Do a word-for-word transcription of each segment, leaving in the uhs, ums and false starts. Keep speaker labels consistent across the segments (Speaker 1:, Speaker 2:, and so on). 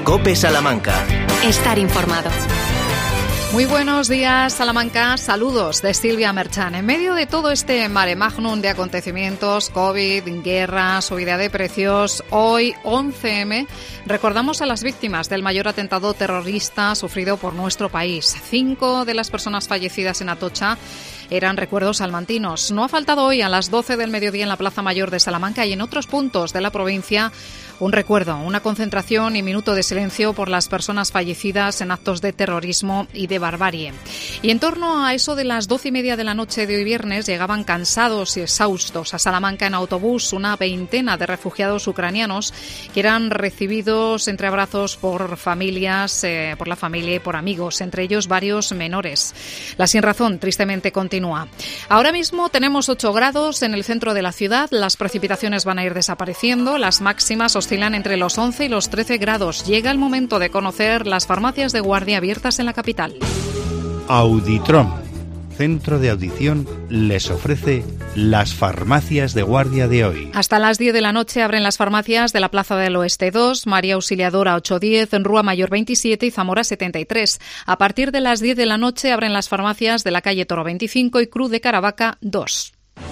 Speaker 1: COPE Salamanca.
Speaker 2: Estar informado.
Speaker 3: Muy buenos días, Salamanca. Saludos de Silvia Merchan. En medio de todo este mare magnum de acontecimientos, COVID, guerra, subida de precios, hoy, once eme, recordamos a las víctimas del mayor atentado terrorista sufrido por nuestro país. Cinco de las personas fallecidas en Atocha eran recuerdos salmantinos. No ha faltado hoy a las doce del mediodía en la Plaza Mayor de Salamanca y en otros puntos de la provincia un recuerdo, una concentración y minuto de silencio por las personas fallecidas en actos de terrorismo y de barbarie. Y en torno a eso de las doce y media de la noche de hoy viernes llegaban cansados y exhaustos a Salamanca en autobús una veintena de refugiados ucranianos que eran recibidos entre abrazos por familias, eh, por la familia y por amigos, entre ellos varios menores. La sinrazón tristemente continúa. Ahora mismo tenemos ocho grados en el centro de la ciudad, las precipitaciones van a ir desapareciendo, las máximas oscilan entre los once y los trece grados. Llega el momento de conocer las farmacias de guardia abiertas en la capital.
Speaker 4: Auditrom, centro de audición, les ofrece las farmacias de guardia de hoy.
Speaker 3: Hasta las diez de la noche abren las farmacias de la Plaza del Oeste dos, María Auxiliadora ochocientos diez, en Rúa Mayor veintisiete y Zamora setenta y tres. A partir de las diez de la noche abren las farmacias de la calle Toro veinticinco y Cruz de Caravaca dos.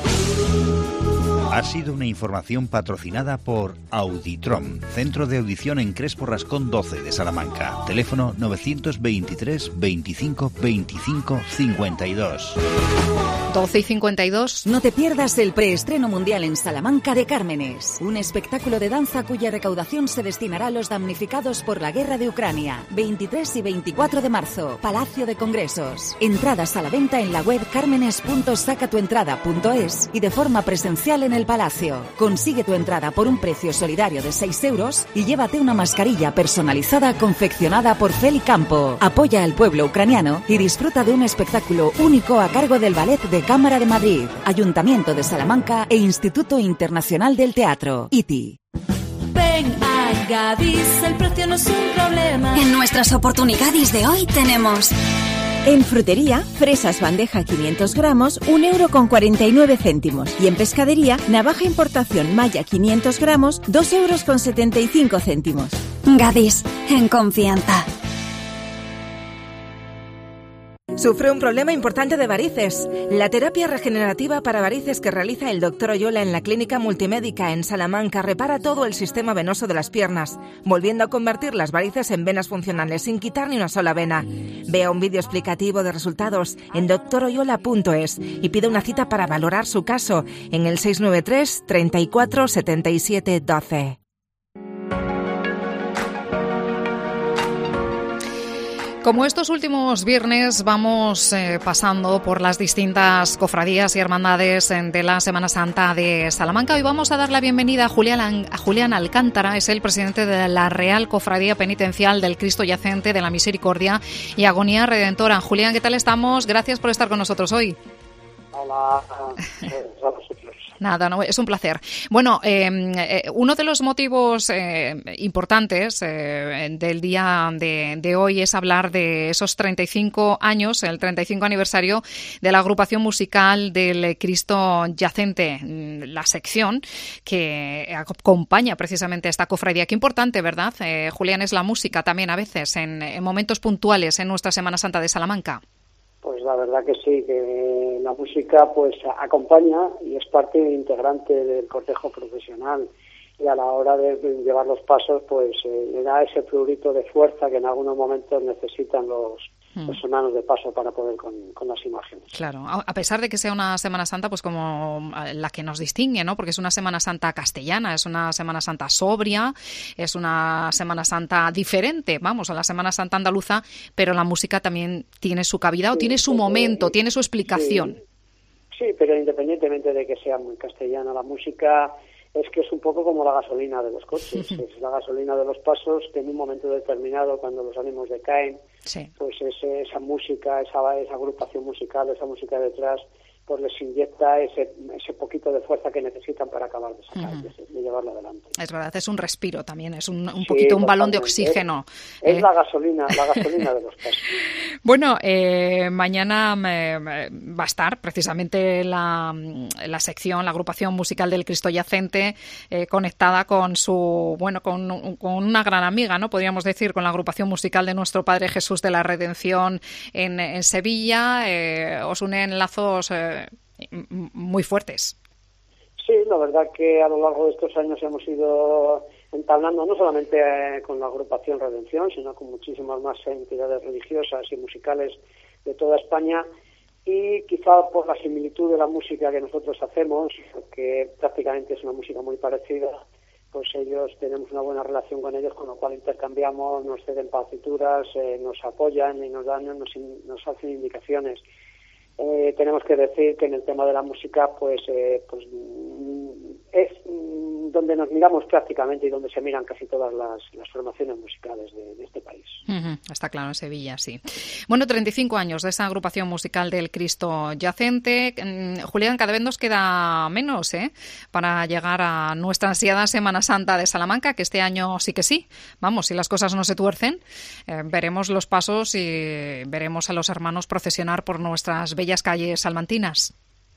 Speaker 4: Ha sido una información patrocinada por Auditrom, centro de audición en Crespo Rascón doce de Salamanca. Teléfono novecientos veintitrés veinticinco veinticinco cincuenta y dos.
Speaker 3: doce y cincuenta y dos.
Speaker 5: No te pierdas el preestreno mundial en Salamanca de Cármenes, un espectáculo de danza cuya recaudación se destinará a los damnificados por la guerra de Ucrania. veintitrés y veinticuatro de marzo, Palacio de Congresos. Entradas a la venta en la web cármenes punto sacatuentrada punto es y de forma presencial en el Palacio. Consigue tu entrada por un precio solidario de seis euros y llévate una mascarilla personalizada confeccionada por Feli Campo. Apoya al pueblo ucraniano y disfruta de un espectáculo único a cargo del Ballet de Cámara de Madrid, Ayuntamiento de Salamanca e Instituto Internacional del Teatro, I T I.
Speaker 6: Ven a Gadis, el precio no es un problema.
Speaker 2: En nuestras oportunidades de hoy tenemos...
Speaker 7: En frutería, fresas bandeja quinientos gramos, un euro con cuarenta y nueve céntimos. Y en pescadería, navaja importación Maya quinientos gramos, dos euros con setenta y cinco céntimos.
Speaker 2: Gadis, en confianza.
Speaker 7: Sufre un problema importante de varices. La terapia regenerativa para varices que realiza el doctor Oyola en la Clínica Multimédica en Salamanca repara todo el sistema venoso de las piernas, volviendo a convertir las varices en venas funcionales sin quitar ni una sola vena. Vea un vídeo explicativo de resultados en doctor oyola punto es y pide una cita para valorar su caso en el seis nueve tres, treinta y cuatro, setenta y siete, doce.
Speaker 3: Como estos últimos viernes vamos eh, pasando por las distintas cofradías y hermandades de la Semana Santa de Salamanca, hoy vamos a dar la bienvenida a Julián, a Julián Alcántara, es el presidente de la Real Cofradía Penitencial del Cristo Yacente de la Misericordia y Agonía Redentora. Julián, ¿qué tal estamos? Gracias por estar con nosotros hoy.
Speaker 8: Hola, eh, a vosotros.
Speaker 3: Nada, no, es un placer. Bueno, eh, eh, uno de los motivos eh, importantes eh, del día de, de hoy es hablar de esos treinta y cinco años, el treinta y cinco aniversario de la agrupación musical del Cristo Yacente, la sección que acompaña precisamente a esta cofradía. Qué importante, ¿verdad, eh, Julián? Es la música también a veces, en, en momentos puntuales en nuestra Semana Santa de Salamanca.
Speaker 8: Pues la verdad que sí, que la música pues acompaña y es parte integrante del cortejo profesional y a la hora de llevar los pasos pues eh, le da ese prurito de fuerza que en algunos momentos necesitan los, mm. los hermanos de paso para poder con, con las imágenes.
Speaker 3: Claro, a pesar de que sea una Semana Santa pues como la que nos distingue, ¿no? Porque es una Semana Santa castellana, es una Semana Santa sobria, es una Semana Santa diferente, vamos, a la Semana Santa andaluza, pero la música también tiene su cabida, sí, o tiene su porque, momento, tiene su explicación.
Speaker 8: Sí, sí, pero independientemente de que sea muy castellana, la música es que es un poco como la gasolina de los coches, es la gasolina de los pasos que en un momento determinado, cuando los ánimos decaen, sí. pues es, esa música, esa, esa agrupación musical, esa música detrás, pues les inyecta ese ese poquito de fuerza que necesitan para acabar de sacar, uh-huh. de, de llevarlo adelante.
Speaker 3: Es verdad, es un respiro también, es un, un
Speaker 8: sí,
Speaker 3: poquito un balón de oxígeno.
Speaker 8: Es,
Speaker 3: eh.
Speaker 8: es la gasolina, la gasolina de los pasos.
Speaker 3: Bueno, eh, mañana me, me va a estar precisamente la, la sección, la agrupación musical del Cristo Yacente, eh, conectada con su, bueno, con, con una gran amiga, ¿no? Podríamos decir, con la agrupación musical de nuestro Padre Jesús de la Redención en, en Sevilla. Eh, os unen lazos eh, muy fuertes.
Speaker 8: Sí, la verdad que a lo largo de estos años hemos ido entablando no solamente eh, con la agrupación Redención, sino con muchísimas más entidades religiosas y musicales de toda España, y quizá por la similitud de la música que nosotros hacemos, que prácticamente es una música muy parecida, pues ellos, tenemos una buena relación con ellos, con lo cual intercambiamos, nos ceden partituras, eh, nos apoyan y nos dan, nos, nos hacen indicaciones. Eh, tenemos que decir que en el tema de la música, pues, eh, pues es donde nos miramos prácticamente y donde se miran casi todas las, las formaciones musicales de, de este país.
Speaker 3: Uh-huh, está claro, en Sevilla, sí. Bueno, treinta y cinco años de esa agrupación musical del Cristo Yacente. Julián, cada vez nos queda menos, ¿eh?, para llegar a nuestra ansiada Semana Santa de Salamanca, que este año sí que sí. Vamos, si las cosas no se tuercen, eh, veremos los pasos y veremos a los hermanos procesionar por nuestras bellas calles salmantinas.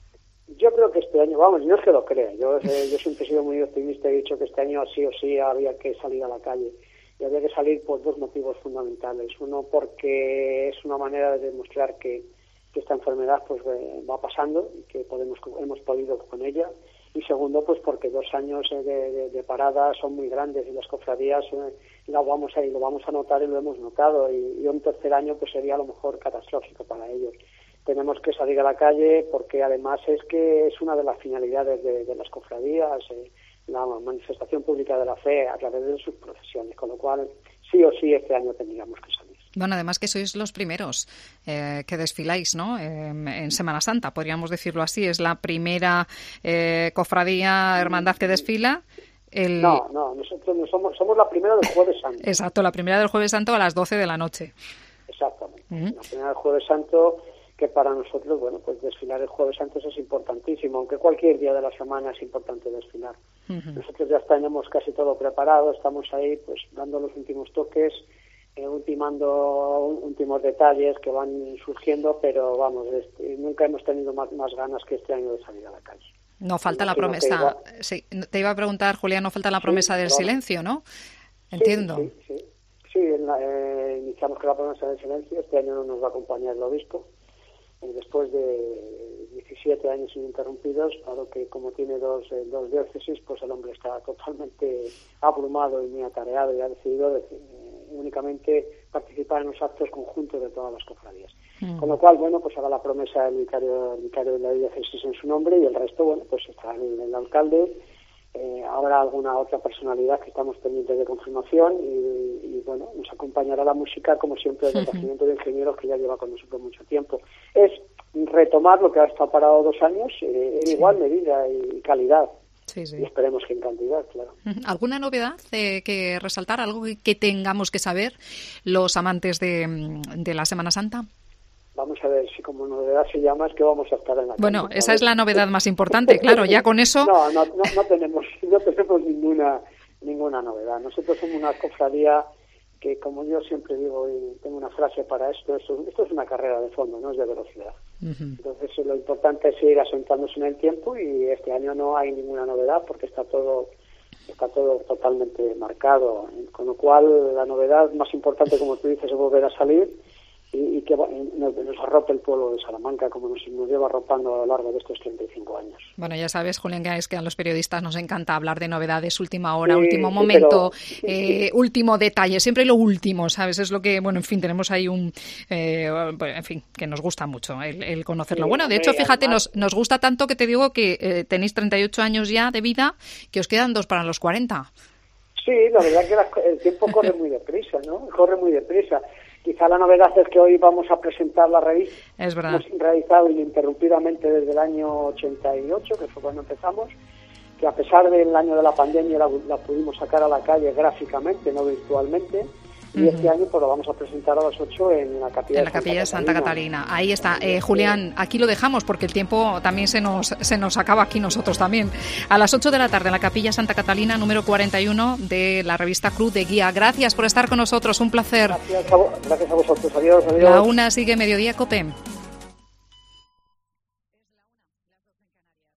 Speaker 8: Yo creo que este año, vamos, yo es que lo creo, yo, eh, yo siempre he sido muy optimista y he dicho que este año sí o sí había que salir a la calle, y había que salir por dos motivos fundamentales. Uno, porque es una manera de demostrar que, que esta enfermedad pues eh, va pasando y que podemos hemos podido con ella, y segundo, pues porque dos años eh, de, de, de parada son muy grandes y las cofradías eh, lo vamos a, y lo vamos a notar y lo hemos notado, y, y un tercer año pues sería a lo mejor catastrófico para ellos. Tenemos que salir a la calle porque además es que es una de las finalidades de, de las cofradías, eh, la manifestación pública de la fe a través de sus procesiones, con lo cual sí o sí este año tendríamos que salir.
Speaker 3: Bueno, además que sois los primeros eh, que desfiláis, ¿no?, eh, en Semana Santa, podríamos decirlo así. Es la primera eh, cofradía, hermandad que desfila. El...
Speaker 8: No, no, nosotros no somos, somos la primera del Jueves Santo.
Speaker 3: Exacto, la primera del Jueves Santo a las doce de la noche.
Speaker 8: Exactamente,
Speaker 3: Uh-huh.
Speaker 8: la primera del Jueves Santo, que para nosotros, bueno, pues desfilar el Jueves Santo eso es importantísimo, aunque cualquier día de la semana es importante desfilar. Uh-huh. Nosotros ya tenemos casi todo preparado, estamos ahí pues dando los últimos toques, eh, ultimando últimos detalles que van surgiendo, pero vamos, este, nunca hemos tenido más, más ganas que este año de salir a la calle.
Speaker 3: No falta
Speaker 8: Imagino
Speaker 3: la promesa,
Speaker 8: igual...
Speaker 3: sí, te iba a preguntar, Julián, no falta la promesa sí, del claro. silencio, ¿no? Entiendo.
Speaker 8: Sí, sí, sí. sí en la, eh, iniciamos con la promesa del silencio, este año no nos va a acompañar el obispo. Después de diecisiete años ininterrumpidos, dado que como tiene dos, eh, dos diócesis, pues el hombre está totalmente abrumado y muy atareado y ha decidido de, eh, únicamente participar en los actos conjuntos de todas las cofradías. Mm. Con lo cual, bueno, pues haga la promesa el vicario, el vicario de la diócesis en su nombre, y el resto, bueno, pues está el, el alcalde. Eh, habrá alguna otra personalidad que estamos pendientes de confirmación y, y bueno, nos acompañará la música, como siempre, el departamento de ingenieros, que ya lleva con nosotros mucho tiempo. Es retomar lo que ha estado parado dos años eh, en sí. igual medida y calidad. Sí, sí. Y esperemos que en cantidad, claro.
Speaker 3: ¿Alguna novedad eh, que resaltar? ¿Algo que, que tengamos que saber los amantes de, de la Semana Santa?
Speaker 8: Vamos a ver, si como novedad se llama, es que vamos a estar en la
Speaker 3: Bueno,
Speaker 8: calle,
Speaker 3: esa es la novedad más importante, claro, ya con eso...
Speaker 8: No, no, no, no tenemos no tenemos ninguna ninguna novedad. Nosotros somos una cofradía que, como yo siempre digo, y tengo una frase para esto, esto, esto es una carrera de fondo, no es de velocidad. Uh-huh. Entonces, lo importante es seguir asentándose en el tiempo, y este año no hay ninguna novedad porque está todo está todo totalmente marcado, con lo cual la novedad más importante, como tú dices, es volver a salir y, y que nos, nos arrope el pueblo de Salamanca, como nos, nos lleva arropando a lo largo de estos treinta y cinco años.
Speaker 3: Bueno, ya sabes, Julián, que es que a los periodistas nos encanta hablar de novedades, última hora,
Speaker 8: sí,
Speaker 3: último
Speaker 8: sí,
Speaker 3: momento,
Speaker 8: pero...
Speaker 3: eh, último detalle, siempre lo último, ¿sabes? Es lo que, bueno, en fin, tenemos ahí un, eh, en fin, que nos gusta mucho el, el conocerlo. Sí, bueno, de hecho, fíjate, además... nos, nos gusta tanto que te digo que eh, tenéis treinta y ocho años ya de vida, que os quedan dos para los cuarenta.
Speaker 8: Sí, la verdad que la, el tiempo corre muy deprisa, ¿no? Corre muy deprisa. Quizá la novedad es que hoy vamos a presentar la revista.
Speaker 3: Es verdad.
Speaker 8: Hemos realizado ininterrumpidamente desde el año ochenta y ocho, que fue cuando empezamos, que a pesar del año de la pandemia la, la pudimos sacar a la calle gráficamente, no virtualmente, Y uh-huh. este año pues lo vamos a presentar a las ocho en la capilla,
Speaker 3: en la capilla de Santa Catalina. Ahí está. Eh, Julián, aquí lo dejamos porque el tiempo también se nos, se nos acaba aquí nosotros también. A las ocho de la tarde en la capilla Santa Catalina, número cuarenta y uno de la revista Cruz de Guía. Gracias por estar con nosotros, un placer.
Speaker 8: Gracias a, gracias a vosotros. Adiós, adiós.
Speaker 3: La una sigue Mediodía COPE.